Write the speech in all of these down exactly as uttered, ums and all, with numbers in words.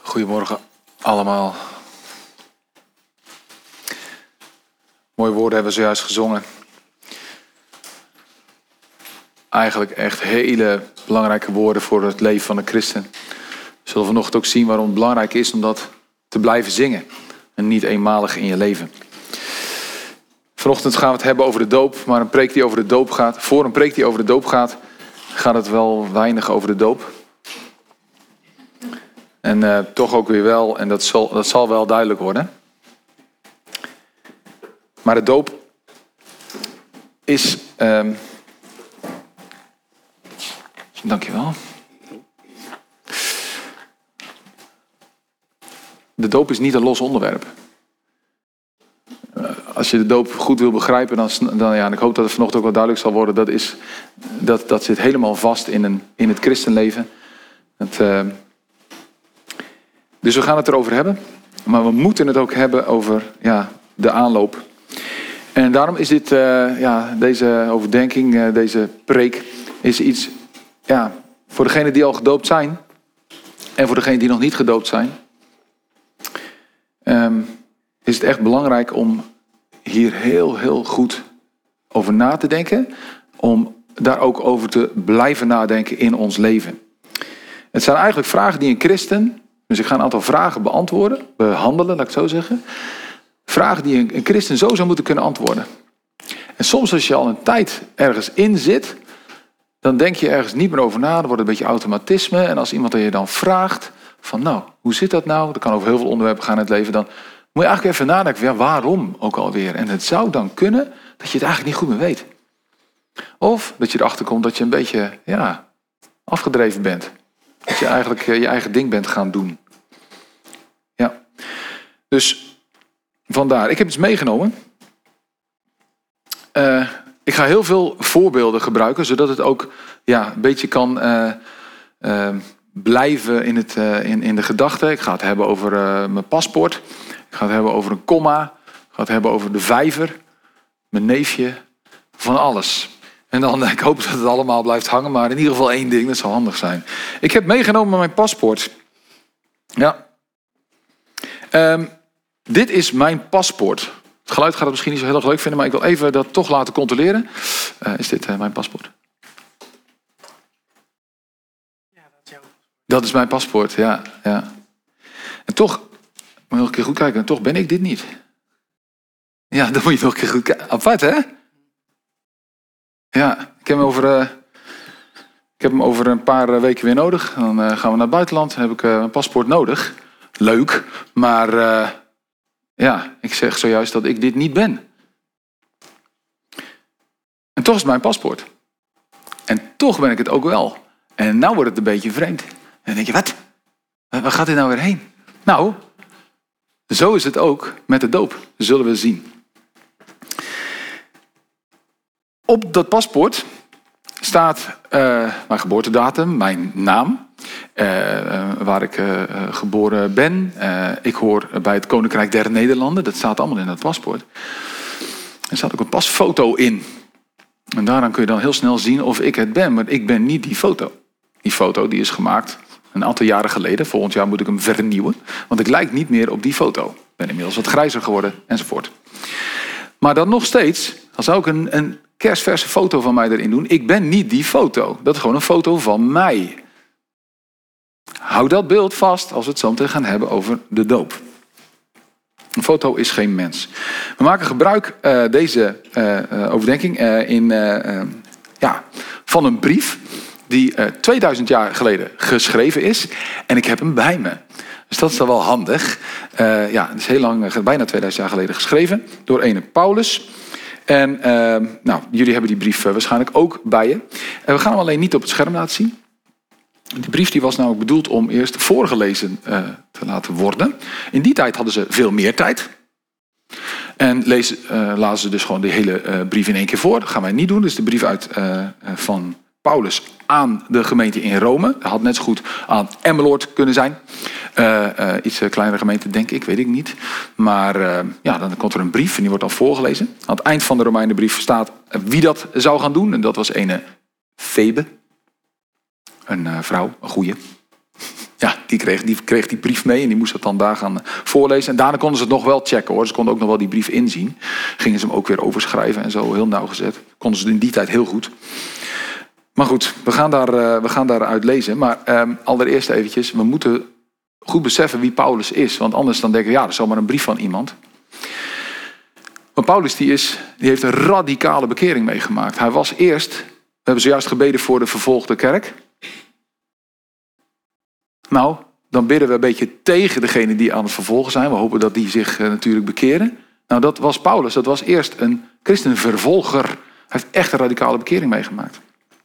Goedemorgen allemaal. Mooie woorden hebben we zojuist gezongen. Eigenlijk echt hele belangrijke woorden voor het leven van een christen. We zullen vanochtend ook zien waarom het belangrijk is om dat te blijven zingen. En niet eenmalig in je leven. Vanochtend gaan we het hebben over de doop. Maar een preek die over de doop gaat. Voor een preek die over de doop gaat, gaat het wel weinig over de doop. En uh, toch ook weer wel, en dat zal, dat zal wel duidelijk worden. Maar de doop is... Um, dankjewel. De doop is niet een los onderwerp. Uh, als je de doop goed wil begrijpen, dan, dan ja, en ik hoop dat het vanochtend ook wel duidelijk zal worden, dat, is, dat, dat zit helemaal vast in, een, in het christenleven. Het... Uh, Dus we gaan het erover hebben. Maar we moeten het ook hebben over ja, de aanloop. En daarom is dit, uh, ja, deze overdenking, uh, deze preek, is iets ja, voor degenen die al gedoopt zijn. En voor degenen die nog niet gedoopt zijn. Um, is het echt belangrijk om hier heel, heel goed over na te denken. Om daar ook over te blijven nadenken in ons leven. Het zijn eigenlijk vragen die een christen... Dus ik ga een aantal vragen beantwoorden, behandelen, laat ik het zo zeggen. Vragen die een, een christen zo zou moeten kunnen antwoorden. En soms als je al een tijd ergens in zit, dan denk je ergens niet meer over na. Dan wordt het een beetje automatisme. En als iemand je dan vraagt, van nou, hoe zit dat nou? Dat kan over heel veel onderwerpen gaan in het leven. Dan moet je eigenlijk even nadenken, ja, waarom ook alweer? En het zou dan kunnen dat je het eigenlijk niet goed meer weet. Of dat je erachter komt dat je een beetje ja, afgedreven bent. Dat je eigenlijk je eigen ding bent gaan doen. Ja. Dus vandaar. Ik heb iets meegenomen. Uh, ik ga heel veel voorbeelden gebruiken. Zodat het ook ja, een beetje kan uh, uh, blijven in, het, uh, in, in de gedachte. Ik ga het hebben over uh, mijn paspoort. Ik ga het hebben over een komma. Ik ga het hebben over de vijver. Mijn neefje. Van alles. En dan, ik hoop dat het allemaal blijft hangen. Maar in ieder geval één ding, dat zou handig zijn. Ik heb meegenomen mijn paspoort. Ja. Um, dit is mijn paspoort. Het geluid gaat het misschien niet zo heel erg leuk vinden. Maar ik wil even dat toch laten controleren. Uh, is dit uh, mijn paspoort? Ja, dat is jouw paspoort. Dat is mijn paspoort, ja. ja. En toch, moet je nog een keer goed kijken. En toch ben ik dit niet. Ja, dan moet je nog een keer goed kijken. Apart, hè? Ja, ik heb hem over, uh, ik heb hem over een paar weken weer nodig. Dan uh, gaan we naar het buitenland. Dan heb ik uh, een paspoort nodig. Leuk, maar uh, ja, ik zeg zojuist dat ik dit niet ben. En toch is het mijn paspoort. En toch ben ik het ook wel. En nou wordt het een beetje vreemd. En dan denk je, wat? Waar gaat dit nou weer heen? Nou, zo is het ook met de doop. Dat zullen we zien. Op dat paspoort staat uh, mijn geboortedatum, mijn naam, uh, uh, waar ik uh, geboren ben. Uh, ik hoor bij het Koninkrijk der Nederlanden, dat staat allemaal in dat paspoort. Er staat ook een pasfoto in. En daaraan kun je dan heel snel zien of ik het ben, maar ik ben niet die foto. Die foto die is gemaakt een aantal jaren geleden. Volgend jaar moet ik hem vernieuwen, want ik lijk niet meer op die foto. Ik ben inmiddels wat grijzer geworden enzovoort. Maar dan nog steeds, dan zou ik een... een kerstverse foto van mij erin doen. Ik ben niet die foto. Dat is gewoon een foto van mij. Hou dat beeld vast als we het zo meteen gaan hebben over de doop. Een foto is geen mens. We maken gebruik uh, deze uh, overdenking uh, in, uh, uh, ja, van een brief die uh, tweeduizend jaar geleden geschreven is. En ik heb hem bij me. Dus dat is dan wel handig. Uh, ja, het is heel lang, uh, bijna tweeduizend jaar geleden geschreven door ene Paulus. En uh, nou, jullie hebben die brief uh, waarschijnlijk ook bij je. En we gaan hem alleen niet op het scherm laten zien. Die brief die was namelijk bedoeld om eerst voorgelezen uh, te laten worden. In die tijd hadden ze veel meer tijd. En lezen, uh, lazen ze dus gewoon de hele uh, brief in één keer voor. Dat gaan wij niet doen. Dus de brief uit, uh, van Paulus aan de gemeente in Rome. Dat had net zo goed aan Emmeloord kunnen zijn. Uh, uh, iets uh, kleinere gemeente, denk ik, weet ik niet. Maar uh, ja, dan komt er een brief en die wordt dan voorgelezen. Aan het eind van de Romeinenbrief staat wie dat zou gaan doen. En dat was ene Febe. Een uh, vrouw, een goeie. Ja, die, kreeg, die kreeg die brief mee en die moest dat dan daar gaan voorlezen. En daarna konden ze het nog wel checken hoor. Ze konden ook nog wel die brief inzien. Gingen ze hem ook weer overschrijven en zo, heel nauwgezet. Konden ze in die tijd heel goed. Maar goed, we gaan, daar, uh, we gaan daaruit lezen. Maar um, allereerst eventjes, we moeten goed beseffen wie Paulus is. Want anders dan denken we, ja, dat is zomaar een brief van iemand. Maar Paulus die is, die heeft een radicale bekering meegemaakt. Hij was eerst, we hebben zojuist gebeden voor de vervolgde kerk. Nou, dan bidden we een beetje tegen degene die aan het vervolgen zijn. We hopen dat die zich uh, natuurlijk bekeren. Nou, dat was Paulus. Dat was eerst een christenvervolger. Hij heeft echt een radicale bekering meegemaakt.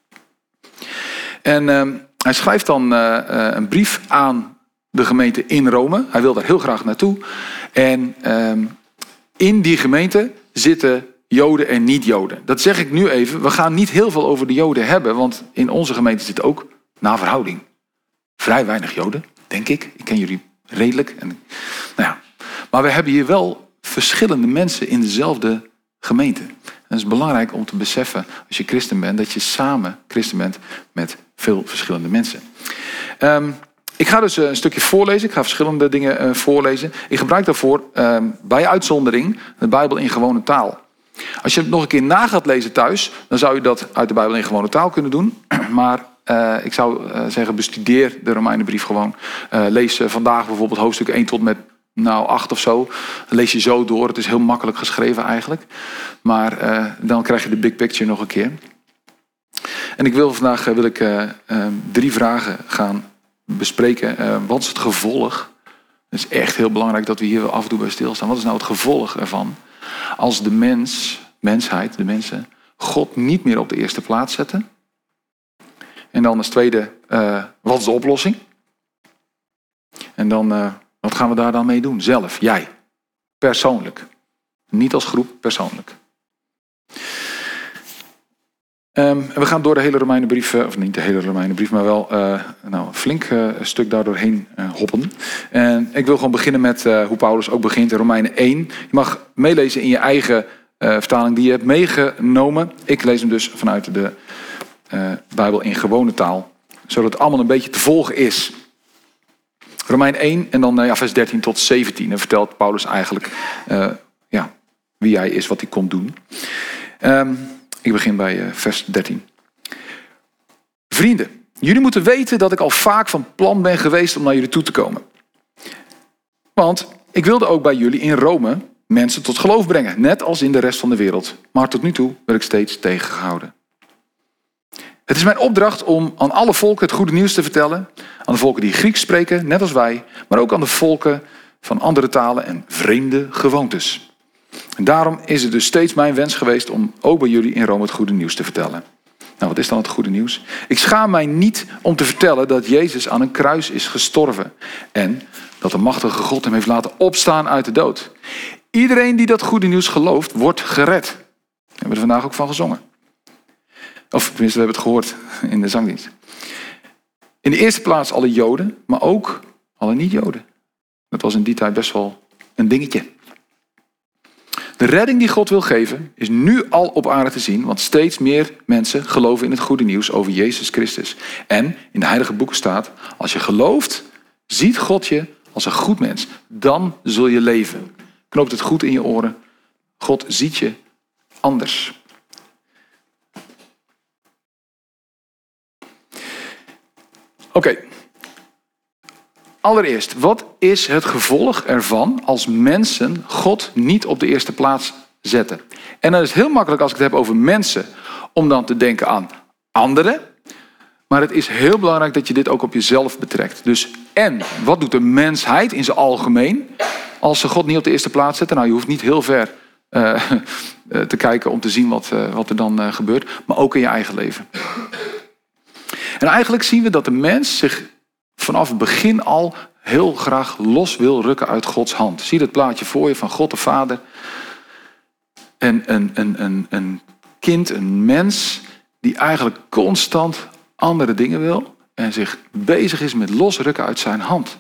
En uh, hij schrijft dan uh, uh, een brief aan de gemeente in Rome. Hij wil daar heel graag naartoe. En uh, in die gemeente zitten Joden en niet-Joden. Dat zeg ik nu even. We gaan niet heel veel over de Joden hebben. Want in onze gemeente zit ook, naar verhouding, vrij weinig Joden, denk ik. Ik ken jullie redelijk. En, nou ja. Maar we hebben hier wel verschillende mensen in dezelfde gemeente. En het is belangrijk om te beseffen, als je christen bent, dat je samen christen bent met veel verschillende mensen. Um, ik ga dus een stukje voorlezen. Ik ga verschillende dingen uh, voorlezen. Ik gebruik daarvoor um, bij uitzondering de Bijbel in gewone taal. Als je het nog een keer na gaat lezen thuis, dan zou je dat uit de Bijbel in gewone taal kunnen doen. Maar uh, ik zou uh, zeggen, bestudeer de Romeinenbrief gewoon. Uh, lees uh, vandaag bijvoorbeeld hoofdstuk één tot met nou, acht of zo. Dan lees je zo door. Het is heel makkelijk geschreven eigenlijk. Maar uh, dan krijg je de big picture nog een keer. En ik wil vandaag uh, wil ik, uh, uh, drie vragen gaan bespreken. Uh, wat is het gevolg? Het is echt heel belangrijk dat we hier af en toe bij stilstaan. Wat is nou het gevolg ervan? Als de mens, mensheid, de mensen, God niet meer op de eerste plaats zetten. En dan als tweede, uh, wat is de oplossing? En dan, uh, wat gaan we daar dan mee doen? Zelf, jij, persoonlijk. Niet als groep, persoonlijk. Um, en we gaan door de hele Romeinenbrief, of niet de hele Romeinenbrief, maar wel uh, nou, een flink uh, stuk daardoor heen uh, hoppen. En ik wil gewoon beginnen met uh, hoe Paulus ook begint in Romeinen één. Je mag meelezen in je eigen uh, vertaling die je hebt meegenomen. Ik lees hem dus vanuit de uh, Bijbel in gewone taal, zodat het allemaal een beetje te volgen is. Romein één en dan uh, ja, vers dertien tot zeventien. En vertelt Paulus eigenlijk uh, ja, wie hij is, wat hij komt doen. Um, Ik begin bij uh, vers dertien. Vrienden, jullie moeten weten dat ik al vaak van plan ben geweest om naar jullie toe te komen. Want ik wilde ook bij jullie in Rome mensen tot geloof brengen, net als in de rest van de wereld. Maar tot nu toe werd ik steeds tegengehouden. Het is mijn opdracht om aan alle volken het goede nieuws te vertellen. Aan de volken die Grieks spreken, net als wij. Maar ook aan de volken van andere talen en vreemde gewoontes. En daarom is het dus steeds mijn wens geweest om ook bij jullie in Rome het goede nieuws te vertellen. Nou, wat is dan het goede nieuws? Ik schaam mij niet om te vertellen dat Jezus aan een kruis is gestorven. En dat de machtige God hem heeft laten opstaan uit de dood. Iedereen die dat goede nieuws gelooft, wordt gered. Daar hebben we er vandaag ook van gezongen. Of tenminste, we hebben het gehoord in de zangdienst. In de eerste plaats alle Joden, maar ook alle niet-Joden. Dat was in die tijd best wel een dingetje. De redding die God wil geven is nu al op aarde te zien, want steeds meer mensen geloven in het goede nieuws over Jezus Christus. En in de heilige boeken staat, als je gelooft, ziet God je als een goed mens. Dan zul je leven. Knoopt het goed in je oren. God ziet je anders. Oké. Okay. Allereerst, wat is het gevolg ervan als mensen God niet op de eerste plaats zetten? En dan is het heel makkelijk als ik het heb over mensen, om dan te denken aan anderen. Maar het is heel belangrijk dat je dit ook op jezelf betrekt. Dus en, wat doet de mensheid in zijn algemeen als ze God niet op de eerste plaats zetten? Nou, je hoeft niet heel ver uh, te kijken om te zien wat, uh, wat er dan uh, gebeurt. Maar ook in je eigen leven. En eigenlijk zien we dat de mens zich vanaf het begin al heel graag los wil rukken uit Gods hand. Zie dat plaatje voor je van God de Vader. En een, een, een, een kind, een mens die eigenlijk constant andere dingen wil en zich bezig is met losrukken uit zijn hand.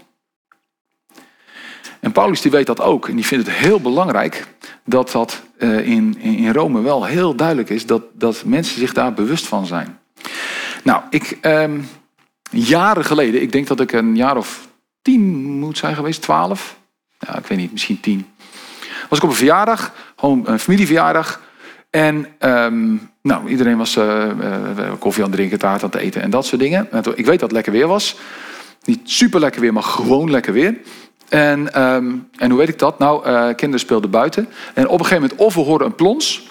En Paulus die weet dat ook en die vindt het heel belangrijk dat dat uh, in, in Rome wel heel duidelijk is dat, dat mensen zich daar bewust van zijn. Nou, ik... Um, Jaren geleden, ik denk dat ik een jaar of tien moet zijn geweest, twaalf. Ja, ik weet niet, misschien tien. Was ik op een verjaardag, gewoon een familieverjaardag. En um, nou, iedereen was uh, uh, koffie aan het drinken, taart aan het eten en dat soort dingen. En ik weet dat het lekker weer was. Niet super lekker weer, maar gewoon lekker weer. En, um, en hoe weet ik dat? Nou, uh, kinderen speelden buiten. En op een gegeven moment of we hoorden een plons.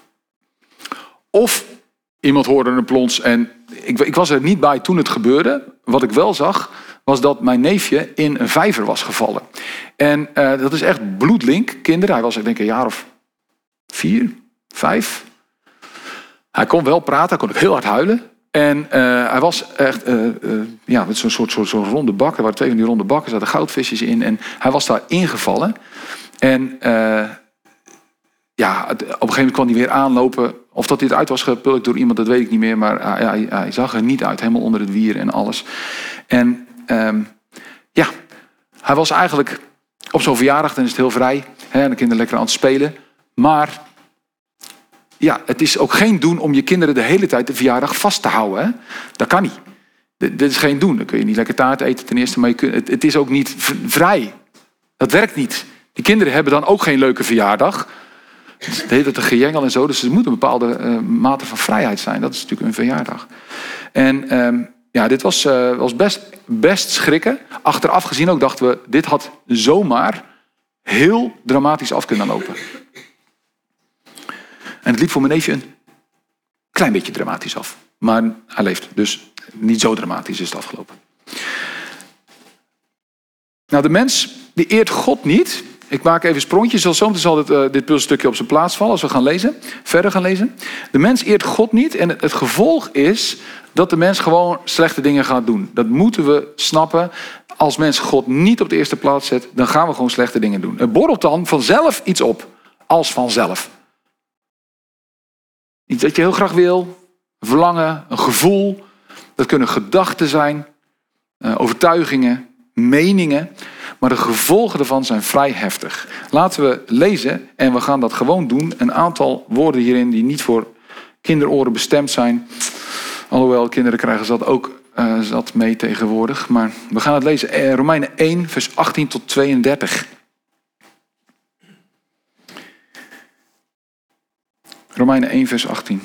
Of iemand hoorde een plons. En ik, ik was er niet bij toen het gebeurde. Wat ik wel zag, was dat mijn neefje in een vijver was gevallen. En uh, dat is echt bloedlink, kinderen. Hij was ik denk een jaar of vier, vijf. Hij kon wel praten, hij kon ook heel hard huilen. En uh, hij was echt, uh, uh, ja, met zo'n soort, soort, soort ronde bak. Er waren twee van die ronde bakken, er zaten goudvisjes in. En hij was daar ingevallen. En uh, ja, op een gegeven moment kwam hij weer aanlopen. Of dat hij eruit was gepulkt door iemand, dat weet ik niet meer. Maar hij, hij, hij zag er niet uit, helemaal onder het wier en alles. En um, ja, hij was eigenlijk op zo'n verjaardag, dan is het heel vrij. Hè, en de kinderen lekker aan het spelen. Maar ja, het is ook geen doen om je kinderen de hele tijd de verjaardag vast te houden. Hè? Dat kan niet. Dit is geen doen. Dan kun je niet lekker taart eten ten eerste. Maar je kunt, het, het is ook niet vrij. Dat werkt niet. Die kinderen hebben dan ook geen leuke verjaardag. Het heet het een gejengel en zo. Dus er moet een bepaalde uh, mate van vrijheid zijn. Dat is natuurlijk een verjaardag. En um, ja, dit was, uh, was best, best schrikken. Achteraf gezien ook dachten we, dit had zomaar heel dramatisch af kunnen lopen. En het liep voor mijn neefje een klein beetje dramatisch af. Maar hij leeft, dus niet zo dramatisch is het afgelopen. Nou, de mens die eert God niet. Ik maak even sprontjes, zoals zometeen zal dit, uh, dit puzzelstukje op zijn plaats vallen als we gaan lezen. Verder gaan lezen. De mens eert God niet en het, het gevolg is dat de mens gewoon slechte dingen gaat doen. Dat moeten we snappen. Als mens God niet op de eerste plaats zet, dan gaan we gewoon slechte dingen doen. Er borrelt dan vanzelf iets op, als vanzelf. Iets dat je heel graag wil, een verlangen, een gevoel. Dat kunnen gedachten zijn, uh, overtuigingen, meningen. Maar de gevolgen daarvan zijn vrij heftig. Laten we lezen en we gaan dat gewoon doen. Een aantal woorden hierin die niet voor kinderoren bestemd zijn. Alhoewel, kinderen krijgen dat ook uh, zat mee tegenwoordig. Maar we gaan het lezen. Eh, Romeinen één, vers achttien tot tweeëndertig. Romeinen één, vers achttien.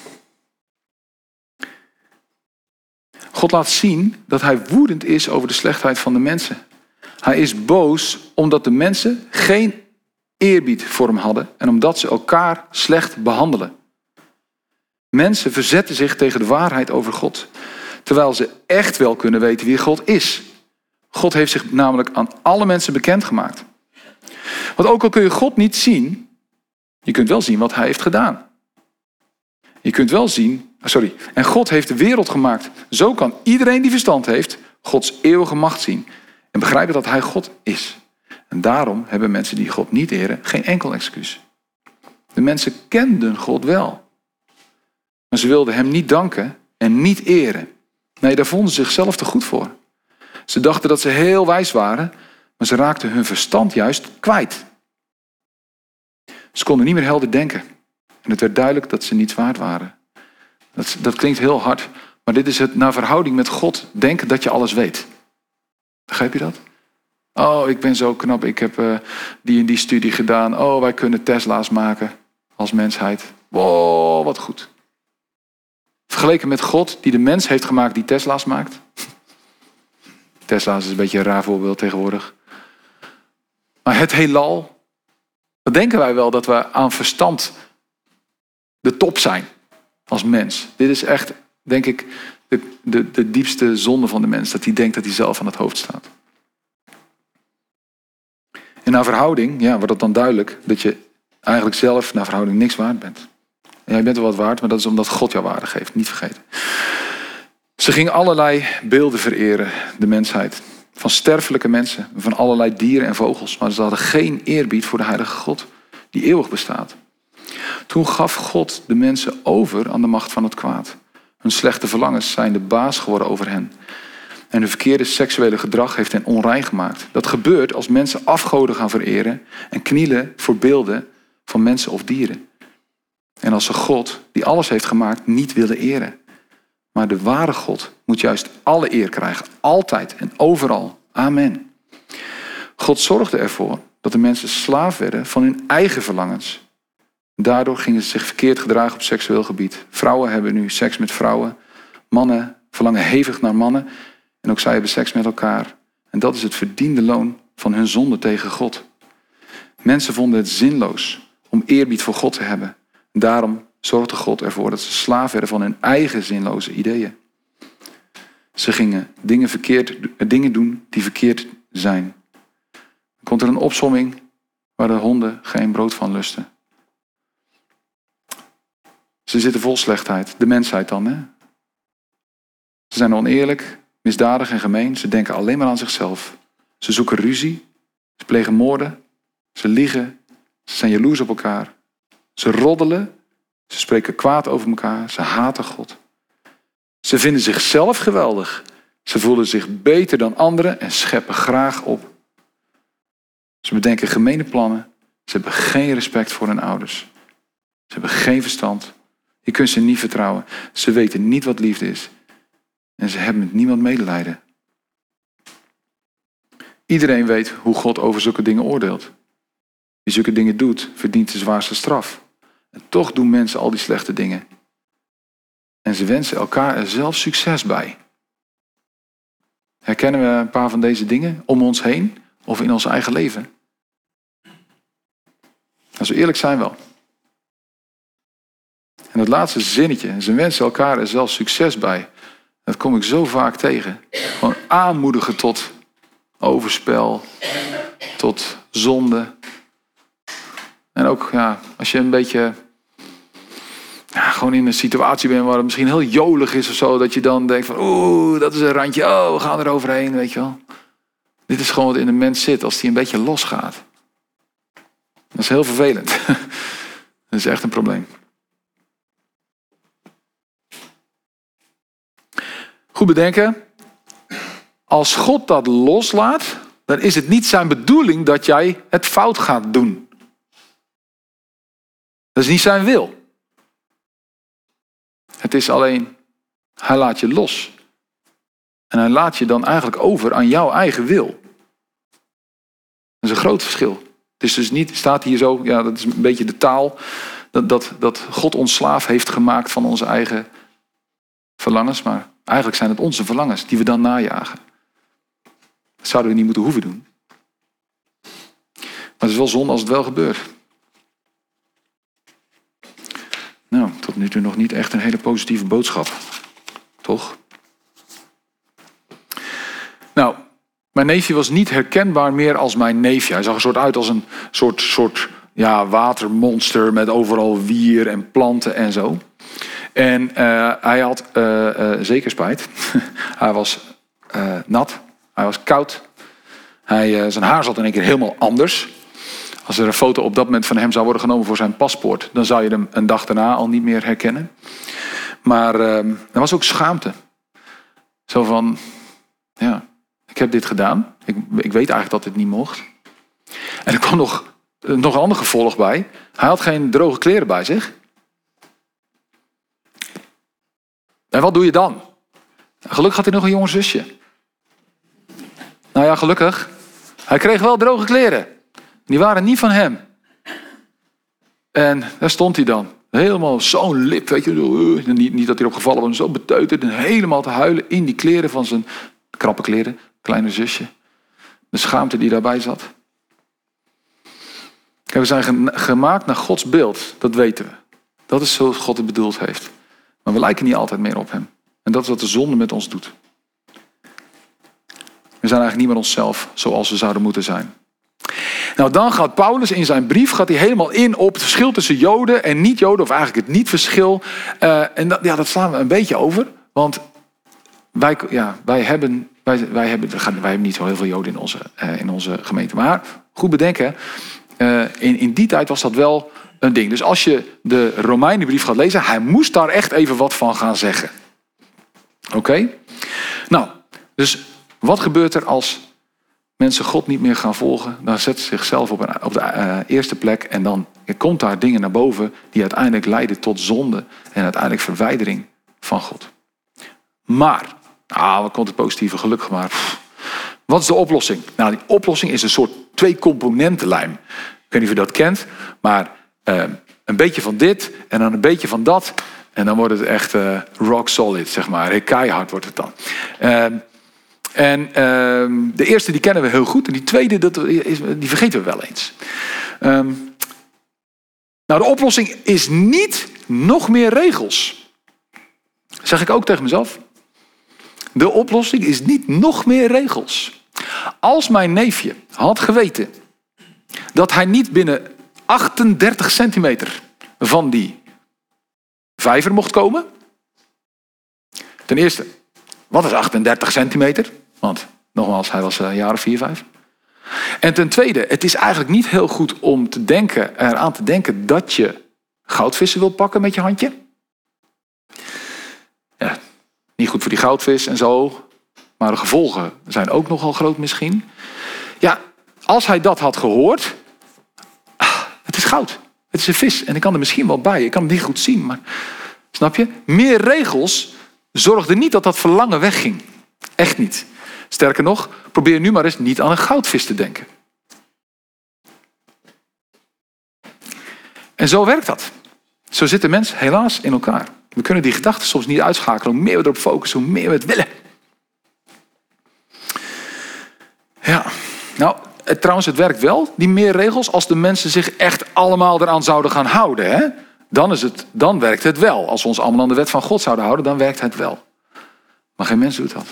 God laat zien dat hij woedend is over de slechtheid van de mensen. Hij is boos omdat de mensen geen eerbied voor hem hadden en omdat ze elkaar slecht behandelen. Mensen verzetten zich tegen de waarheid over God, terwijl ze echt wel kunnen weten wie God is. God heeft zich namelijk aan alle mensen bekendgemaakt. Want ook al kun je God niet zien, je kunt wel zien wat hij heeft gedaan. Je kunt wel zien, sorry, en God heeft de wereld gemaakt. Zo kan iedereen die verstand heeft Gods eeuwige macht zien en begrijpen dat hij God is. En daarom hebben mensen die God niet eren geen enkel excuus. De mensen kenden God wel. Maar ze wilden hem niet danken en niet eren. Nee, daar vonden ze zichzelf te goed voor. Ze dachten dat ze heel wijs waren, maar ze raakten hun verstand juist kwijt. Ze konden niet meer helder denken. En het werd duidelijk dat ze niets waard waren. Dat, dat klinkt heel hard, maar dit is het naar verhouding met God denken dat je alles weet. Begrijp je dat? Oh, ik ben zo knap, ik heb uh, die en die studie gedaan. Oh, wij kunnen Tesla's maken als mensheid. Wow, wat goed. Vergeleken met God die de mens heeft gemaakt die Tesla's maakt. Tesla's is een beetje een raar voorbeeld tegenwoordig. Maar het heelal, dan denken wij wel dat we aan verstand de top zijn als mens. Dit is echt, denk ik, de, de, de diepste zonde van de mens. Dat hij denkt dat hij zelf aan het hoofd staat. En naar verhouding, ja, wordt het dan duidelijk dat je eigenlijk zelf naar verhouding niks waard bent. Ja, je bent wel wat waard, maar dat is omdat God jou waarde geeft. Niet vergeten. Ze gingen allerlei beelden vereren, de mensheid. Van sterfelijke mensen, van allerlei dieren en vogels. Maar ze hadden geen eerbied voor de heilige God, die eeuwig bestaat. Toen gaf God de mensen over aan de macht van het kwaad. Hun slechte verlangens zijn de baas geworden over hen. En hun verkeerde seksuele gedrag heeft hen onrein gemaakt. Dat gebeurt als mensen afgoden gaan vereren en knielen voor beelden van mensen of dieren. En als ze God, die alles heeft gemaakt, niet willen eren. Maar de ware God moet juist alle eer krijgen, altijd en overal. Amen. God zorgde ervoor dat de mensen slaaf werden van hun eigen verlangens. Daardoor gingen ze zich verkeerd gedragen op seksueel gebied. Vrouwen hebben nu seks met vrouwen. Mannen verlangen hevig naar mannen. En ook zij hebben seks met elkaar. En dat is het verdiende loon van hun zonde tegen God. Mensen vonden het zinloos om eerbied voor God te hebben. Daarom zorgde God ervoor dat ze slaaf werden van hun eigen zinloze ideeën. Ze gingen dingen, verkeerd, dingen doen die verkeerd zijn. Dan komt er een opsomming waar de honden geen brood van lusten. Ze zitten vol slechtheid. De mensheid dan, hè? Ze zijn oneerlijk, misdadig en gemeen. Ze denken alleen maar aan zichzelf. Ze zoeken ruzie. Ze plegen moorden. Ze liegen. Ze zijn jaloers op elkaar. Ze roddelen. Ze spreken kwaad over elkaar. Ze haten God. Ze vinden zichzelf geweldig. Ze voelen zich beter dan anderen en scheppen graag op. Ze bedenken gemene plannen. Ze hebben geen respect voor hun ouders. Ze hebben geen verstand. Je kunt ze niet vertrouwen. Ze weten niet wat liefde is. En ze hebben met niemand medelijden. Iedereen weet hoe God over zulke dingen oordeelt. Wie zulke dingen doet, verdient de zwaarste straf. En toch doen mensen al die slechte dingen. En ze wensen elkaar er zelf succes bij. Herkennen we een paar van deze dingen om ons heen of in ons eigen leven? Als we eerlijk zijn wel. En dat laatste zinnetje, ze wensen elkaar er zelf succes bij. Dat kom ik zo vaak tegen. Gewoon aanmoedigen tot overspel, tot zonde. En ook ja, als je een beetje ja, gewoon in een situatie bent waar het misschien heel jolig is of zo, dat je dan denkt van oeh, dat is een randje, oh, we gaan er overheen, weet je wel. Dit is gewoon wat in de mens zit als die een beetje losgaat. Dat is heel vervelend. Dat is echt een probleem. Goed bedenken. Als God dat loslaat, dan is het niet zijn bedoeling dat jij het fout gaat doen. Dat is niet zijn wil. Het is alleen, hij laat je los. En hij laat je dan eigenlijk over aan jouw eigen wil. Dat is een groot verschil. Het is dus niet, staat hier zo, ja, dat is een beetje de taal, dat, dat, dat God ons slaaf heeft gemaakt van onze eigen verlangens. Maar eigenlijk zijn het onze verlangens die we dan najagen. Dat zouden we niet moeten hoeven doen. Maar het is wel zonde als het wel gebeurt. Nou, tot nu toe nog niet echt een hele positieve boodschap. Toch? Nou, mijn neefje was niet herkenbaar meer als mijn neefje. Hij zag er soort uit als een soort, soort ja, watermonster met overal wier en planten en zo. En uh, hij had uh, uh, zeker spijt. Hij was uh, nat. Hij was koud. Hij, uh, zijn haar zat in één keer helemaal anders. Als er een foto op dat moment van hem zou worden genomen voor zijn paspoort, dan zou je hem een dag daarna al niet meer herkennen. Maar uh, er was ook schaamte. Zo van, ja, ik heb dit gedaan. Ik, ik weet eigenlijk dat dit niet mocht. En er kwam nog, uh, nog een ander gevolg bij. Hij had geen droge kleren bij zich. En wat doe je dan? Gelukkig had hij nog een jonger zusje. Nou ja, gelukkig. Hij kreeg wel droge kleren. Die waren niet van hem. En daar stond hij dan. Helemaal zo'n lip, weet je. Niet, niet dat hij erop gevallen was, zo beteuterd. En helemaal te huilen in die kleren van zijn krappe kleren. Kleine zusje. De schaamte die daarbij zat. Kijk, we zijn gemaakt naar Gods beeld. Dat weten we. Dat is zoals God het bedoeld heeft. Maar we lijken niet altijd meer op hem. En dat is wat de zonde met ons doet. We zijn eigenlijk niet meer onszelf zoals we zouden moeten zijn. Nou, dan gaat Paulus in zijn brief gaat hij helemaal in op het verschil tussen Joden en niet-Joden. Of eigenlijk het niet-verschil. Uh, en dat, ja, dat slaan we een beetje over. Want wij, ja, wij, hebben, wij, wij, hebben, wij hebben niet zo heel veel Joden in onze, uh, in onze gemeente. Maar goed bedenken, uh, in, in die tijd was dat wel een ding. Dus als je de Romeinenbrief gaat lezen, hij moest daar echt even wat van gaan zeggen. Oké? Okay? Nou, dus wat gebeurt er als mensen God niet meer gaan volgen? Dan zetten ze zichzelf op, een, op de uh, eerste plek en dan komt daar dingen naar boven die uiteindelijk leiden tot zonde en uiteindelijk verwijdering van God. Maar, ah, wat komt het positieve, gelukkig maar. Pff, Wat is de oplossing? Nou, die oplossing is een soort twee componentenlijm. Ik weet niet of je dat kent, maar uh, een beetje van dit en dan een beetje van dat. En dan wordt het echt uh, rock solid, zeg maar. Keihard wordt het dan. Uh, en uh, de eerste die kennen we heel goed. En die tweede, dat is, die vergeten we wel eens. Um, nou, de oplossing is niet nog meer regels. Dat zeg ik ook tegen mezelf. De oplossing is niet nog meer regels. Als mijn neefje had geweten dat hij niet binnen achtendertig centimeter van die vijver mocht komen. Ten eerste, wat is achtendertig centimeter? Want nogmaals, hij was een jaar of vier, vijf. En ten tweede, het is eigenlijk niet heel goed om te denken, eraan te denken dat je goudvissen wil pakken met je handje. Ja, niet goed voor die goudvis en zo. Maar de gevolgen zijn ook nogal groot misschien. Ja, als hij dat had gehoord. Het is goud. Het is een vis. En ik kan er misschien wel bij. Ik kan het niet goed zien. Maar snap je? Meer regels zorgden niet dat dat verlangen wegging. Echt niet. Sterker nog, probeer nu maar eens niet aan een goudvis te denken. En zo werkt dat. Zo zit de mens helaas in elkaar. We kunnen die gedachten soms niet uitschakelen. Hoe meer we erop focussen, hoe meer we het willen. Ja, nou, het, trouwens, het werkt wel, die meer regels, als de mensen zich echt allemaal eraan zouden gaan houden. Hè? Dan, is het, dan werkt het wel. Als we ons allemaal aan de wet van God zouden houden, dan werkt het wel. Maar geen mens doet dat.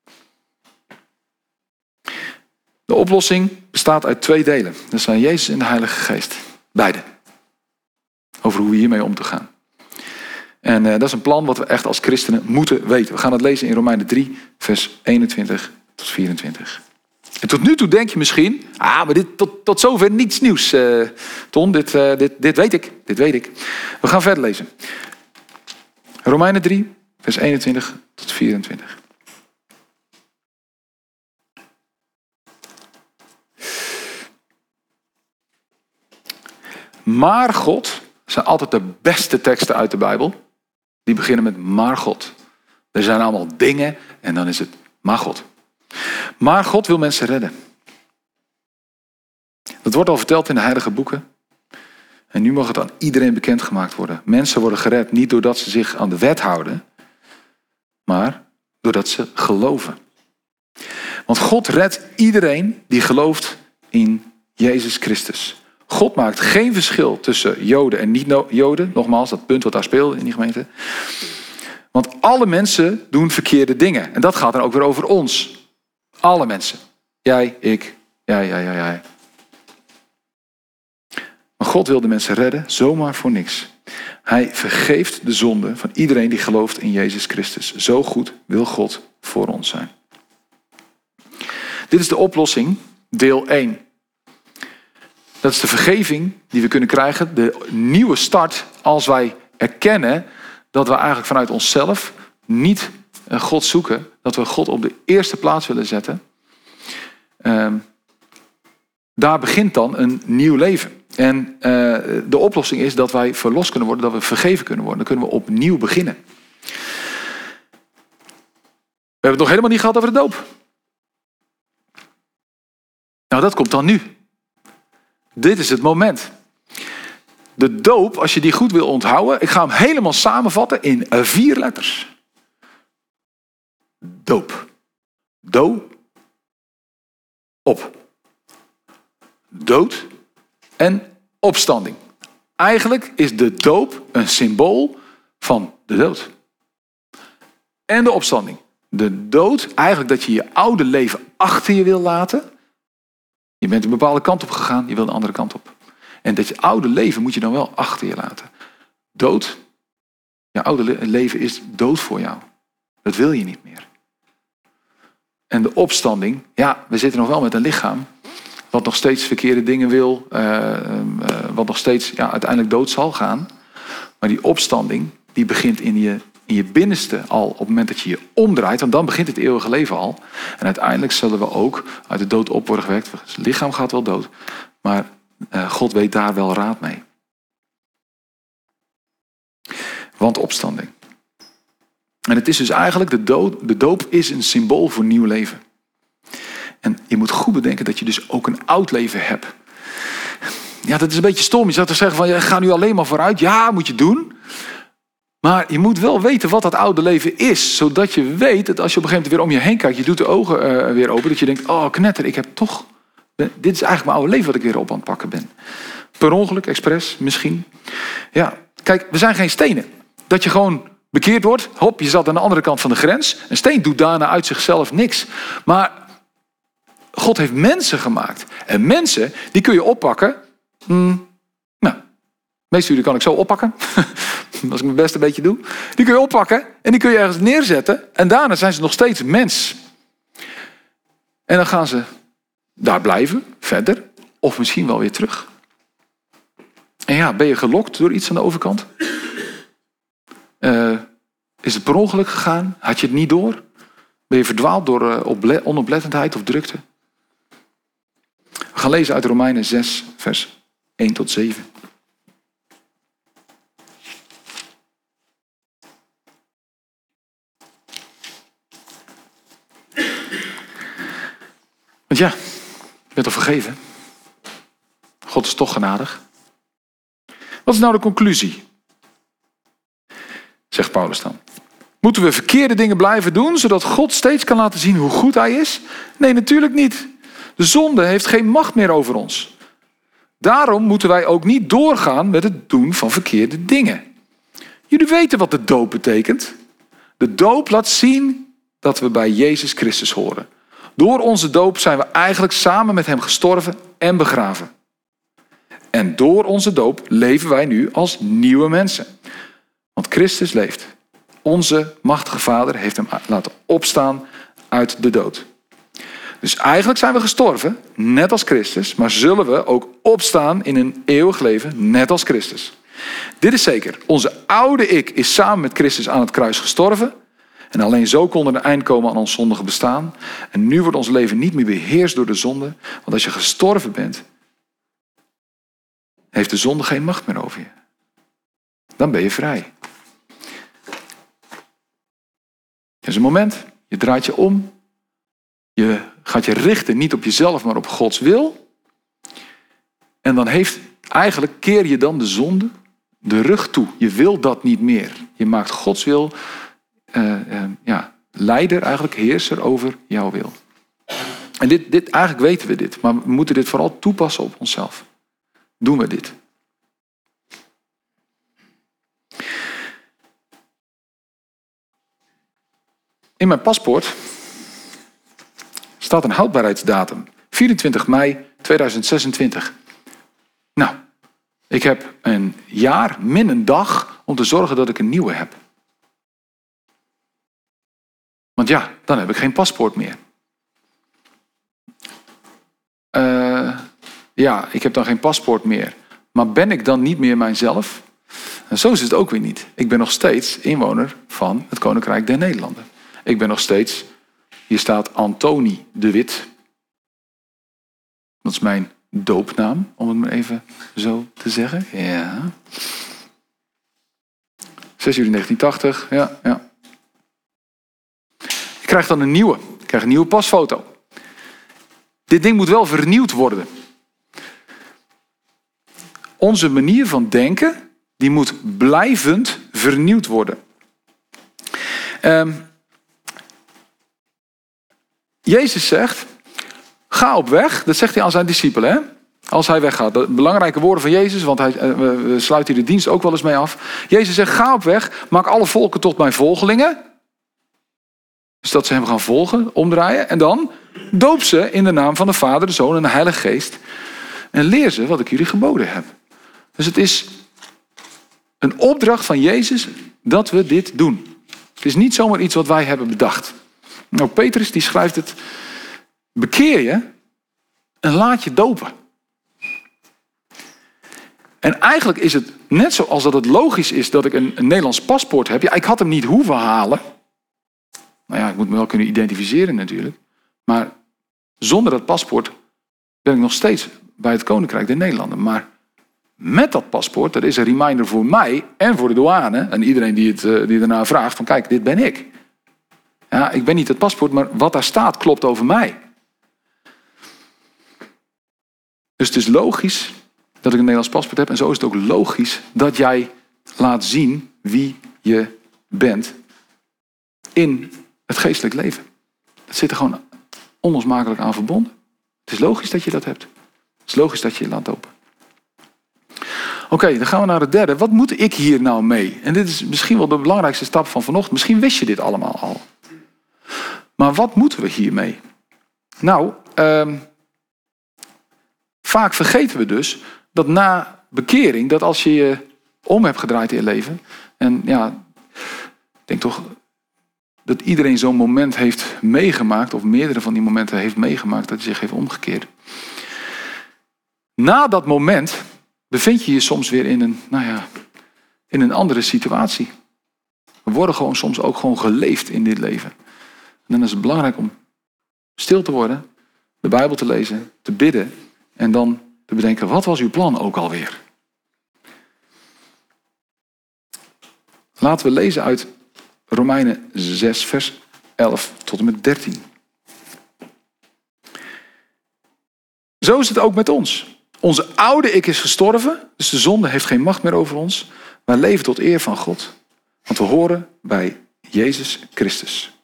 De oplossing bestaat uit twee delen. Dat zijn Jezus en de Heilige Geest. Beide. Over hoe we hiermee om te gaan. En uh, dat is een plan wat we echt als christenen moeten weten. We gaan het lezen in Romeinen drie, vers eenentwintig tot vierentwintig. En tot nu toe denk je misschien, ah, maar dit, tot, tot zover niets nieuws. Uh, Ton, dit, uh, dit, dit weet ik, dit weet ik. We gaan verder lezen. Romeinen drie, vers eenentwintig tot vierentwintig. Maar God, zijn altijd de beste teksten uit de Bijbel. Die beginnen met maar God. Er zijn allemaal dingen en dan is het maar God. Maar God wil mensen redden. Dat wordt al verteld in de heilige boeken. En nu mag het aan iedereen bekendgemaakt worden. Mensen worden gered niet doordat ze zich aan de wet houden. Maar doordat ze geloven. Want God redt iedereen die gelooft in Jezus Christus. God maakt geen verschil tussen Joden en niet-Joden. Nogmaals, dat punt wat daar speelt in die gemeente. Want alle mensen doen verkeerde dingen. En dat gaat dan ook weer over ons. Alle mensen. Jij, ik, jij, jij, jij, jij. Maar God wil de mensen redden, zomaar voor niks. Hij vergeeft de zonde van iedereen die gelooft in Jezus Christus. Zo goed wil God voor ons zijn. Dit is de oplossing, deel één. Dat is de vergeving die we kunnen krijgen. De nieuwe start als wij erkennen dat we eigenlijk vanuit onszelf niet God zoeken. Dat we God op de eerste plaats willen zetten. Um, daar begint dan een nieuw leven. En uh, de oplossing is dat wij verlost kunnen worden. Dat we vergeven kunnen worden. Dan kunnen we opnieuw beginnen. We hebben het nog helemaal niet gehad over de doop. Nou, dat komt dan nu. Dit is het moment. De doop, als je die goed wil onthouden. Ik ga hem helemaal samenvatten in vier letters. Doop. Do. Op. Dood. En opstanding. Eigenlijk is de doop een symbool van de dood. En de opstanding. De dood, eigenlijk dat je je oude leven achter je wil laten. Je bent een bepaalde kant op gegaan, je wil een andere kant op. En dat je oude leven moet je dan wel achter je laten. Dood, je oude le- leven is dood voor jou. Dat wil je niet meer. En de opstanding, ja, we zitten nog wel met een lichaam. Wat nog steeds verkeerde dingen wil. Uh, uh, wat nog steeds ja, uiteindelijk dood zal gaan. Maar die opstanding, die begint in je, in je binnenste al op het moment dat je je omdraait. Want dan begint het eeuwige leven al. En uiteindelijk zullen we ook uit de dood op worden gewekt. Het lichaam gaat wel dood. Maar uh, God weet daar wel raad mee. Want opstanding. En het is dus eigenlijk, de doop, de doop is een symbool voor nieuw leven. En je moet goed bedenken dat je dus ook een oud leven hebt. Ja, dat is een beetje stom. Je zou toch zeggen van, ja, ga nu alleen maar vooruit. Ja, moet je doen. Maar je moet wel weten wat dat oude leven is. Zodat je weet dat als je op een gegeven moment weer om je heen kijkt. Je doet de ogen uh, weer open. Dat je denkt, oh knetter, ik heb toch... Dit is eigenlijk mijn oude leven wat ik weer op aan het pakken ben. Per ongeluk, expres, misschien. Ja, kijk, we zijn geen stenen. Dat je gewoon bekeerd wordt. Hop, je zat aan de andere kant van de grens. Een steen doet daarna uit zichzelf niks. Maar God heeft mensen gemaakt. En mensen, die kun je oppakken. Hmm, nou, de meeste jullie kan ik zo oppakken. Als ik mijn best een beetje doe. Die kun je oppakken en die kun je ergens neerzetten. En daarna zijn ze nog steeds mens. En dan gaan ze daar blijven, verder. Of misschien wel weer terug. En ja, ben je gelokt door iets aan de overkant? Uh, is het per ongeluk gegaan? Had je het niet door? Ben je verdwaald door uh, onoplettendheid of drukte? We gaan lezen uit Romeinen zes, vers één tot zeven. Want ja, je bent al vergeven. God is toch genadig. Wat is nou de conclusie? Zegt Paulus dan. Moeten we verkeerde dingen blijven doen, zodat God steeds kan laten zien hoe goed hij is? Nee, natuurlijk niet. De zonde heeft geen macht meer over ons. Daarom moeten wij ook niet doorgaan met het doen van verkeerde dingen. Jullie weten wat de doop betekent. De doop laat zien dat we bij Jezus Christus horen. Door onze doop zijn we eigenlijk samen met hem gestorven en begraven. En door onze doop leven wij nu als nieuwe mensen. Want Christus leeft. Onze machtige Vader heeft hem laten opstaan uit de dood. Dus eigenlijk zijn we gestorven, net als Christus, maar zullen we ook opstaan in een eeuwig leven, net als Christus. Dit is zeker. Onze oude ik is samen met Christus aan het kruis gestorven. En alleen zo kon er een eind komen aan ons zondige bestaan. En nu wordt ons leven niet meer beheerst door de zonde. Want als je gestorven bent, heeft de zonde geen macht meer over je. Dan ben je vrij. Er is een moment, je draait je om. Je gaat je richten niet op jezelf, maar op Gods wil. En dan heeft eigenlijk keer je dan de zonde de rug toe. Je wil dat niet meer. Je maakt Gods wil uh, uh, ja, leider, eigenlijk heerser over jouw wil. En dit, dit, eigenlijk weten we dit, maar we moeten dit vooral toepassen op onszelf. Doen we dit? In mijn paspoort staat een houdbaarheidsdatum. vierentwintig mei tweeduizend zesentwintig. Nou, ik heb een jaar min een dag om te zorgen dat ik een nieuwe heb. Want ja, dan heb ik geen paspoort meer. Uh, ja, ik heb dan geen paspoort meer. Maar ben ik dan niet meer mijzelf? En zo is het ook weer niet. Ik ben nog steeds inwoner van het Koninkrijk der Nederlanden. Ik ben nog steeds, hier staat Antonie de Wit. Dat is mijn doopnaam, om het maar even zo te zeggen. Ja. zes juli negentien tachtig, ja, ja. Ik krijg dan een nieuwe. Ik krijg een nieuwe pasfoto. Dit ding moet wel vernieuwd worden. Onze manier van denken, die moet blijvend vernieuwd worden. Um, Jezus zegt, ga op weg. Dat zegt hij aan zijn discipelen. Hè? Als hij weggaat. De belangrijke woorden van Jezus, want hij, we sluiten hier de dienst ook wel eens mee af. Jezus zegt, ga op weg. Maak alle volken tot mijn volgelingen. Dus dat ze hem gaan volgen, omdraaien. En dan doop ze in de naam van de Vader, de Zoon en de Heilige Geest. En leer ze wat ik jullie geboden heb. Dus het is een opdracht van Jezus dat we dit doen. Het is niet zomaar iets wat wij hebben bedacht. Nou, Petrus die schrijft het. Bekeer je en laat je dopen. En eigenlijk is het net zoals dat het logisch is dat ik een, een Nederlands paspoort heb. Ja, ik had hem niet hoeven halen. Nou ja, ik moet me wel kunnen identificeren natuurlijk. Maar zonder dat paspoort ben ik nog steeds bij het Koninkrijk der Nederlanden. Maar met dat paspoort, dat is een reminder voor mij en voor de douane. En iedereen die, het, die daarna vraagt van kijk, dit ben ik. Ja, ik ben niet het paspoort, maar wat daar staat klopt over mij. Dus het is logisch dat ik een Nederlands paspoort heb. En zo is het ook logisch dat jij laat zien wie je bent in het geestelijk leven. Dat zit er gewoon onlosmakelijk aan verbonden. Het is logisch dat je dat hebt. Het is logisch dat je je laat dopen. Oké, okay, dan gaan we naar het derde. Wat moet ik hier nou mee? En dit is misschien wel de belangrijkste stap van vanochtend. Misschien wist je dit allemaal al. Maar wat moeten we hiermee? Nou, um, vaak vergeten we dus dat na bekering, dat als je je om hebt gedraaid in je leven. En ja, ik denk toch dat iedereen zo'n moment heeft meegemaakt, of meerdere van die momenten heeft meegemaakt, dat hij zich heeft omgekeerd. Na dat moment bevind je je soms weer in een, nou ja, in een andere situatie. We worden gewoon soms ook gewoon geleefd in dit leven. En dan is het belangrijk om stil te worden, de Bijbel te lezen, te bidden en dan te bedenken, wat was uw plan ook alweer? Laten we lezen uit Romeinen zes, vers elf tot en met dertien. Zo is het ook met ons. Onze oude ik is gestorven, dus de zonde heeft geen macht meer over ons. Wij leven tot eer van God, want we horen bij Jezus Christus.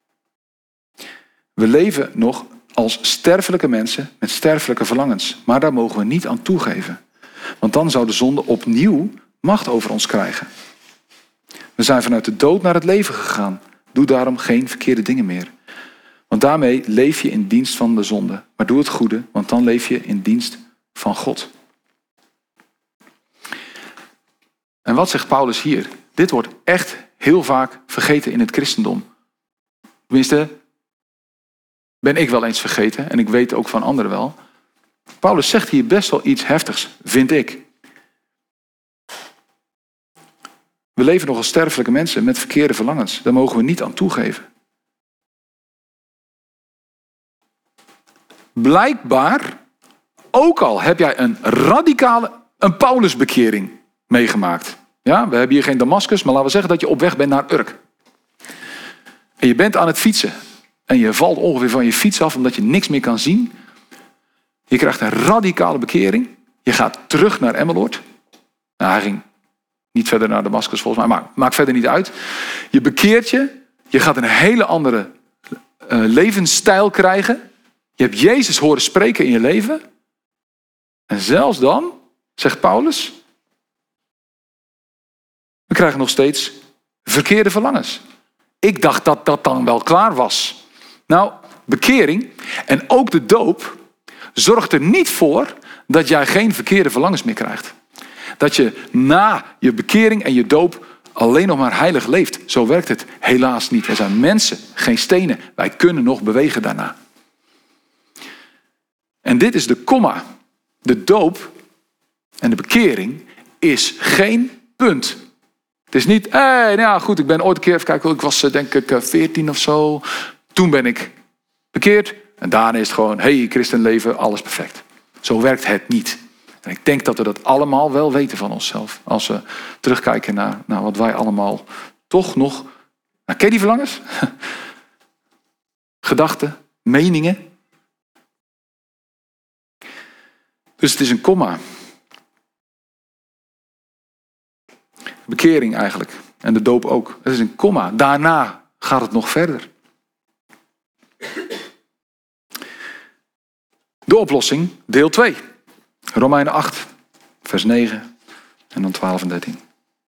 We leven nog als sterfelijke mensen met sterfelijke verlangens, maar daar mogen we niet aan toegeven. Want dan zou de zonde opnieuw macht over ons krijgen. We zijn vanuit de dood naar het leven gegaan. Doe daarom geen verkeerde dingen meer. Want daarmee leef je in dienst van de zonde. Maar doe het goede, want dan leef je in dienst van God. En wat zegt Paulus hier? Dit wordt echt heel vaak vergeten in het christendom. Tenminste, ben ik wel eens vergeten. En ik weet ook van anderen wel. Paulus zegt hier best wel iets heftigs, vind ik. We leven nog als sterfelijke mensen met verkeerde verlangens. Daar mogen we niet aan toegeven. Blijkbaar, ook al heb jij een radicale, een Paulusbekering meegemaakt. Ja, we hebben hier geen Damascus, maar laten we zeggen dat je op weg bent naar Urk. En je bent aan het fietsen. En je valt ongeveer van je fiets af omdat je niks meer kan zien. Je krijgt een radicale bekering. Je gaat terug naar Emmeloord. Nou, hij ging niet verder naar Damascus volgens mij, maar maakt verder niet uit. Je bekeert je. Je gaat een hele andere uh, levensstijl krijgen. Je hebt Jezus horen spreken in je leven. En zelfs dan, zegt Paulus, we krijgen nog steeds verkeerde verlangens. Ik dacht dat dat dan wel klaar was. Nou, bekering en ook de doop zorgt er niet voor dat jij geen verkeerde verlangens meer krijgt. Dat je na je bekering en je doop alleen nog maar heilig leeft. Zo werkt het helaas niet. Er zijn mensen, geen stenen. Wij kunnen nog bewegen daarna. En dit is de komma. De doop en de bekering is geen punt. Het is niet, hé, hey, nou ja, goed, ik ben ooit een keer, even kijken, ik was denk ik veertien of zo. Toen ben ik bekeerd. En daarna is het gewoon, hé, hey, christenleven, alles perfect. Zo werkt het niet. En ik denk dat we dat allemaal wel weten van onszelf. Als we terugkijken naar, naar wat wij allemaal toch nog... Nou, ken je die verlangens? Gedachten, meningen. Dus het is een komma. Bekering eigenlijk. En de doop ook. Het is een komma. Daarna gaat het nog verder. De oplossing, deel twee. Romeinen acht, vers negen en dan twaalf en dertien.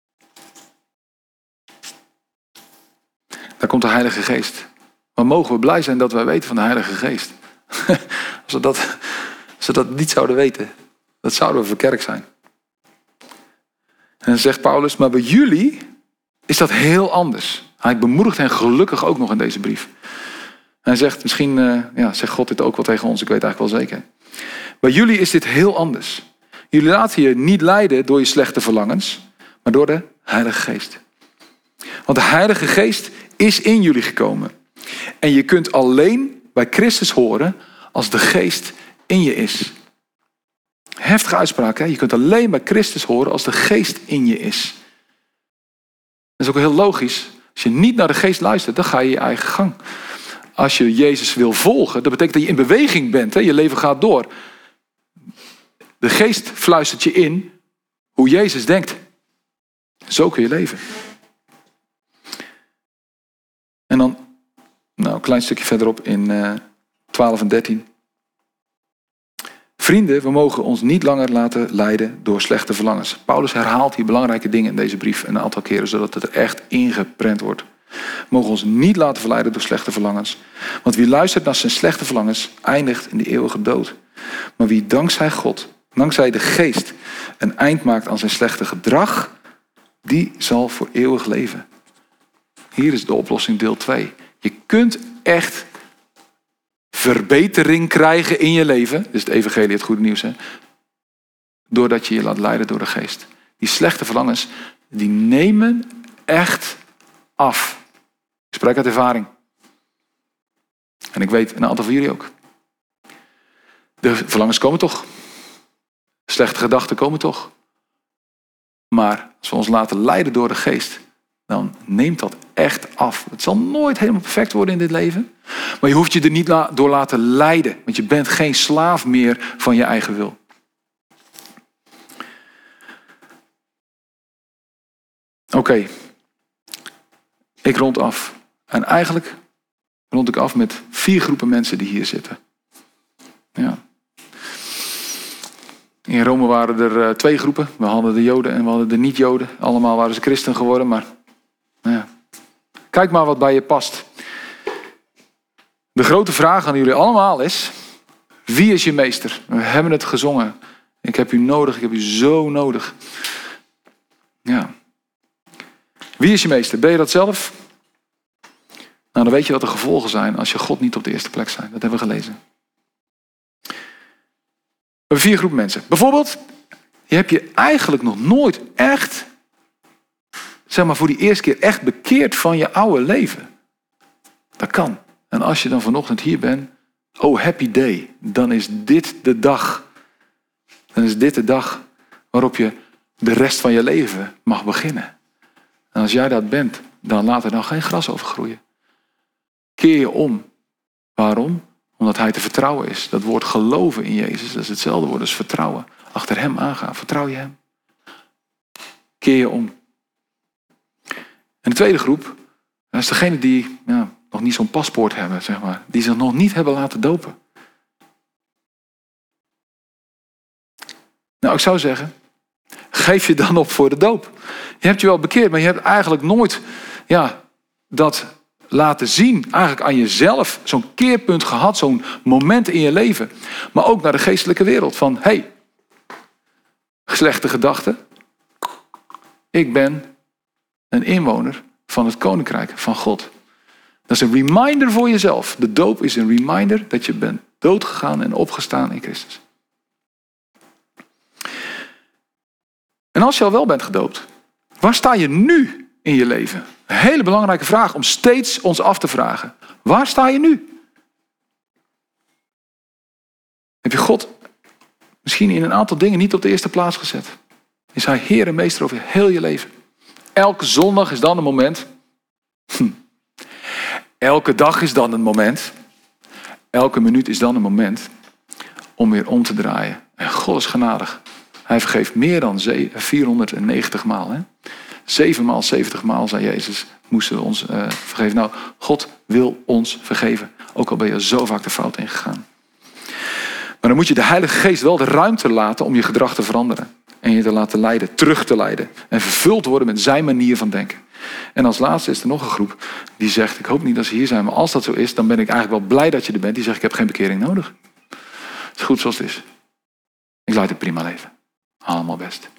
Daar komt de Heilige Geest. Maar mogen we blij zijn dat wij weten van de Heilige Geest. Als we dat, als we dat niet zouden weten, dat zouden we verkerkt zijn. En dan zegt Paulus, maar bij jullie is dat heel anders. Hij bemoedigt hen gelukkig ook nog in deze brief. En hij zegt, misschien uh, ja, zegt God dit ook wel tegen ons, ik weet eigenlijk wel zeker. Bij jullie is dit heel anders. Jullie laten je niet leiden door je slechte verlangens, maar door de Heilige Geest. Want de Heilige Geest is in jullie gekomen. En je kunt alleen bij Christus horen als de Geest in je is. Heftige uitspraak, hè? Je kunt alleen bij Christus horen als de Geest in je is. Dat is ook heel logisch. Als je niet naar de Geest luistert, dan ga je je eigen gang. Als je Jezus wil volgen, dat betekent dat je in beweging bent. Hè? Je leven gaat door. De geest fluistert je in hoe Jezus denkt. Zo kun je leven. En dan, nou, een klein stukje verderop in uh, twaalf en dertien. Vrienden, we mogen ons niet langer laten leiden door slechte verlangens. Paulus herhaalt hier belangrijke dingen in deze brief een aantal keren, zodat het er echt ingeprent wordt. We mogen ons niet laten verleiden door slechte verlangens. Want wie luistert naar zijn slechte verlangens, eindigt in de eeuwige dood. Maar wie dankzij God, dankzij de geest, een eind maakt aan zijn slechte gedrag, die zal voor eeuwig leven. Hier is de oplossing deel twee. Je kunt echt verbetering krijgen in je leven. Dit is het evangelie, het goede nieuws. Hè? Doordat je je laat leiden door de geest. Die slechte verlangens, die nemen echt af. Ik spreek uit ervaring. En ik weet een aantal van jullie ook. De verlangens komen toch. Slechte gedachten komen toch. Maar als we ons laten leiden door de geest, dan neemt dat echt af. Het zal nooit helemaal perfect worden in dit leven. Maar je hoeft je er niet door laten leiden. Want je bent geen slaaf meer van je eigen wil. Oké. Okay. Ik rond af. En eigenlijk rond ik af met vier groepen mensen die hier zitten. Ja. In Rome waren er uh, twee groepen. We hadden de Joden en we hadden de niet-Joden. Allemaal waren ze christen geworden, maar nou ja. Kijk maar wat bij je past. De grote vraag aan jullie allemaal is, wie is je meester? We hebben het gezongen. Ik heb u nodig, ik heb u zo nodig. Ja. Wie is je meester? Ben je dat zelf? Nou, dan weet je wat de gevolgen zijn als je God niet op de eerste plek zijn. Dat hebben we gelezen. We hebben vier groepen mensen. Bijvoorbeeld, je hebt je eigenlijk nog nooit echt, zeg maar voor die eerste keer echt bekeerd van je oude leven. Dat kan. En als je dan vanochtend hier bent, oh happy day, dan is dit de dag. Dan is dit de dag waarop je de rest van je leven mag beginnen. En als jij dat bent, dan laat er dan geen gras over groeien. Keer je om. Waarom? Omdat hij te vertrouwen is. Dat woord geloven in Jezus, dat is hetzelfde woord als vertrouwen. Achter hem aangaan. Vertrouw je hem. Keer je om. En de tweede groep, dat is degene die ja, nog niet zo'n paspoort hebben, zeg maar. Die zich nog niet hebben laten dopen. Nou, ik zou zeggen, geef je dan op voor de doop. Je hebt je wel bekeerd, maar je hebt eigenlijk nooit ja, dat laten zien, eigenlijk aan jezelf, zo'n keerpunt gehad, zo'n moment in je leven. Maar ook naar de geestelijke wereld. Van, hé, hey, slechte gedachten. Ik ben een inwoner van het koninkrijk van God. Dat is een reminder voor jezelf. De doop is een reminder dat je bent doodgegaan en opgestaan in Christus. En als je al wel bent gedoopt, waar sta je nu in je leven? Een hele belangrijke vraag om steeds ons af te vragen. Waar sta je nu? Heb je God misschien in een aantal dingen niet op de eerste plaats gezet? Is hij Heer en Meester over heel je leven? Elke zondag is dan een moment. Hm. Elke dag is dan een moment. Elke minuut is dan een moment om weer om te draaien. En God is genadig. Hij vergeeft meer dan vierhonderdnegentig maal. Hè? Zeven maal, zeventig maal, zei Jezus, moesten we ons uh, vergeven. Nou, God wil ons vergeven. Ook al ben je zo vaak de fout ingegaan. Maar dan moet je de Heilige Geest wel de ruimte laten om je gedrag te veranderen. En je te laten leiden, terug te leiden. En vervuld worden met zijn manier van denken. En als laatste is er nog een groep die zegt, ik hoop niet dat ze hier zijn, maar als dat zo is, dan ben ik eigenlijk wel blij dat je er bent. Die zegt, ik heb geen bekering nodig. Het is goed zoals het is. Ik leid een prima leven. Allemaal best.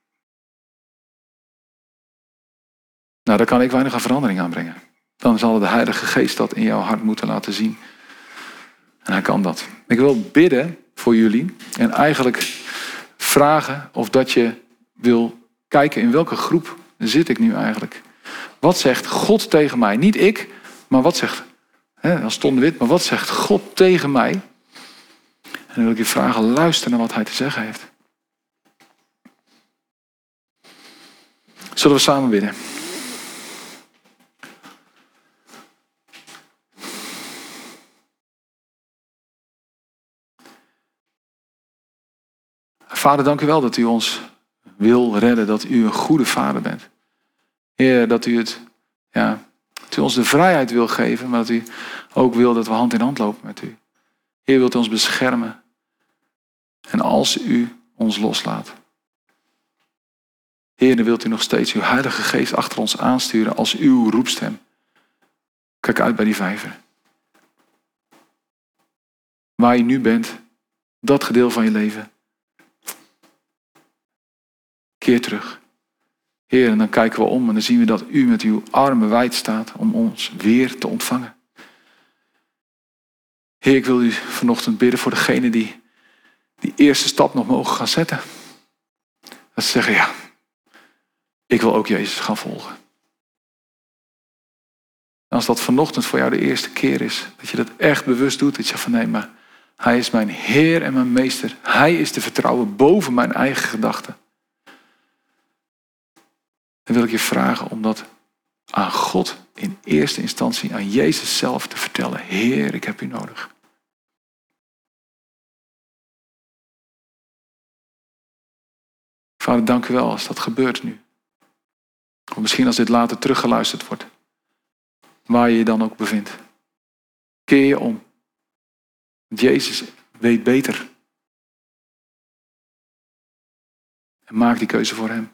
Nou, daar kan ik weinig aan verandering aanbrengen. Dan zal de Heilige Geest dat in jouw hart moeten laten zien. En hij kan dat. Ik wil bidden voor jullie. En eigenlijk vragen of dat je wil kijken in welke groep zit ik nu eigenlijk. Wat zegt God tegen mij? Niet ik, maar wat zegt, hè, als Ton de Wit, maar wat zegt God tegen mij? En dan wil ik je vragen, luister naar wat hij te zeggen heeft. Zullen we samen bidden? Vader, dank u wel dat u ons wil redden, dat u een goede vader bent. Heer, dat u, het, ja, dat u ons de vrijheid wil geven, maar dat u ook wil dat we hand in hand lopen met u. Heer, wilt u ons beschermen. En als u ons loslaat. Heer, dan wilt u nog steeds uw Heilige Geest achter ons aansturen als uw roepstem. Kijk uit bij die vijver. Waar je nu bent, dat gedeelte van je leven. Keer terug. Heer, en dan kijken we om en dan zien we dat u met uw armen wijd staat om ons weer te ontvangen. Heer, ik wil u vanochtend bidden voor degenen die die eerste stap nog mogen gaan zetten. Dat ze zeggen, ja, ik wil ook Jezus gaan volgen. En als dat vanochtend voor jou de eerste keer is, dat je dat echt bewust doet, dat je zegt van nee, maar hij is mijn Heer en mijn Meester. Hij is te vertrouwen boven mijn eigen gedachten. Dan wil ik je vragen om dat aan God in eerste instantie, aan Jezus zelf te vertellen. Heer, ik heb u nodig. Vader, dank u wel als dat gebeurt nu. Of misschien als dit later teruggeluisterd wordt. Waar je je dan ook bevindt. Keer je om. Want Jezus weet beter. En maak die keuze voor hem.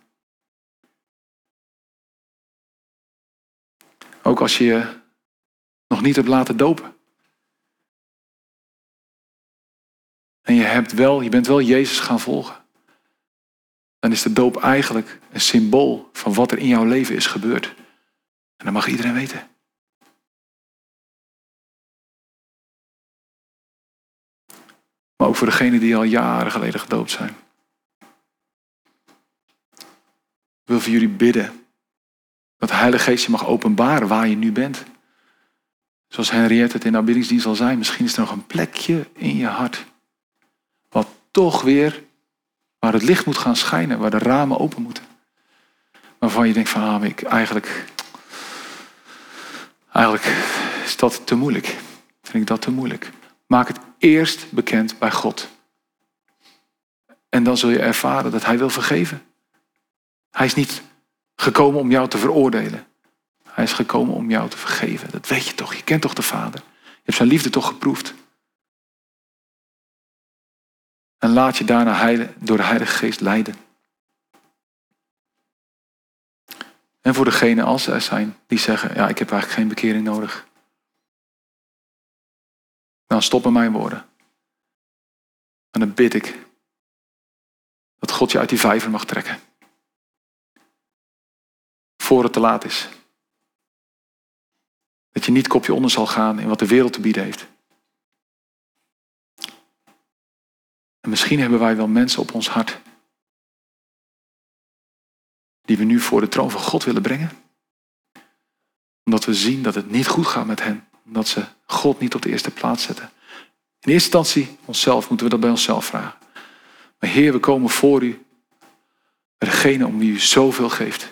Ook als je je nog niet hebt laten dopen. En je, hebt wel, je bent wel Jezus gaan volgen. Dan is de doop eigenlijk een symbool van wat er in jouw leven is gebeurd. En dat mag iedereen weten. Maar ook voor degenen die al jaren geleden gedoopt zijn. Ik wil voor jullie bidden dat de Heilige Geest je mag openbaren waar je nu bent. Zoals Henriette het in de aanbiddingsdienst al zei. Misschien is er nog een plekje in je hart. Wat toch weer, waar het licht moet gaan schijnen. Waar de ramen open moeten. Waarvan je denkt van, ah, ik, eigenlijk, eigenlijk is dat te moeilijk. Vind ik dat te moeilijk. Maak het eerst bekend bij God. En dan zul je ervaren dat hij wil vergeven. Hij is niet gekomen om jou te veroordelen. Hij is gekomen om jou te vergeven. Dat weet je toch. Je kent toch de Vader. Je hebt zijn liefde toch geproefd. En laat je daarna door de Heilige Geest leiden. En voor degenen als er zijn die zeggen, ja, ik heb eigenlijk geen bekering nodig. Dan stoppen mijn woorden. En dan bid ik dat God je uit die vijver mag trekken. Voor het te laat is. Dat je niet kopje onder zal gaan in wat de wereld te bieden heeft. En misschien hebben wij wel mensen op ons hart die we nu voor de troon van God willen brengen. Omdat we zien dat het niet goed gaat met hen. Omdat ze God niet op de eerste plaats zetten. In eerste instantie onszelf moeten we dat bij onszelf vragen. Maar Heer, we komen voor u. Bij degene om wie u zoveel geeft.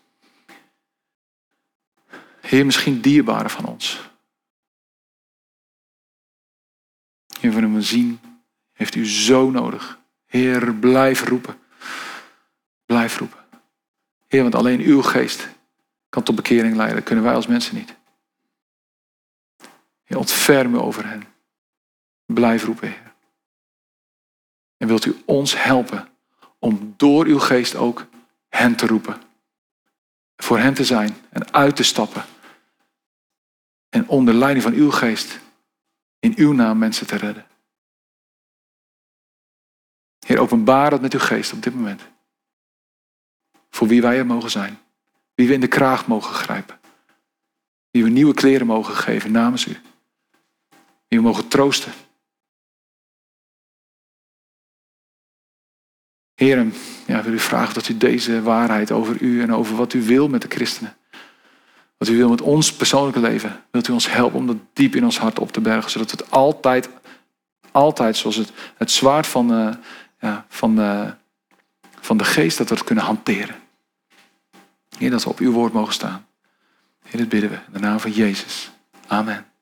Heer, misschien dierbaren van ons. Heer, we hem zien. Heeft u zo nodig. Heer, blijf roepen. Blijf roepen. Heer, want alleen uw geest kan tot bekering leiden. Dat kunnen wij als mensen niet. Heer, ontferm u over hen. Blijf roepen, Heer. En wilt u ons helpen om door uw geest ook hen te roepen. Voor hen te zijn en uit te stappen. En onder leiding van uw geest in uw naam mensen te redden. Heer, openbaar dat met uw geest op dit moment. Voor wie wij er mogen zijn. Wie we in de kraag mogen grijpen. Wie we nieuwe kleren mogen geven namens u. Wie we mogen troosten. Heer, ja, wil u vragen dat u deze waarheid over u en over wat u wil met de christenen. Wat u wil met ons persoonlijke leven. Wilt u ons helpen om dat diep in ons hart op te bergen. Zodat we het altijd, altijd zoals het, het zwaard van, uh, ja, van, uh, van de geest, dat we het kunnen hanteren. Heer, dat we op uw woord mogen staan. Heer, dit bidden we in de naam van Jezus. Amen.